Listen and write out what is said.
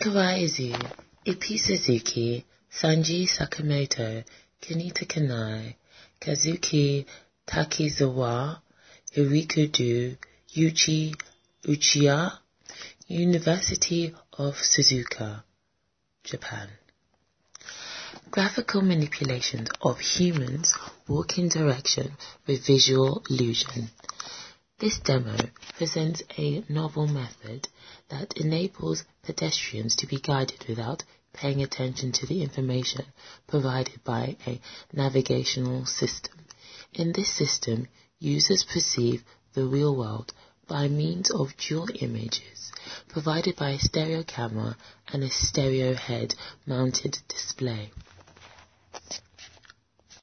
Kawaiizu, Ippi Suzuki, Sanji Sakamoto, Kunita Kanai, Kazuki Takizawa, Hirikudu, Yuichi Uchiha, University of Suzuka, Japan. Graphical manipulations of humans walk in direction with visual illusion. This demo presents a novel method that enables pedestrians to be guided without paying attention to the information provided by a navigational system. In this system, users perceive the real world by means of dual images provided by a stereo camera and a stereo head-mounted display.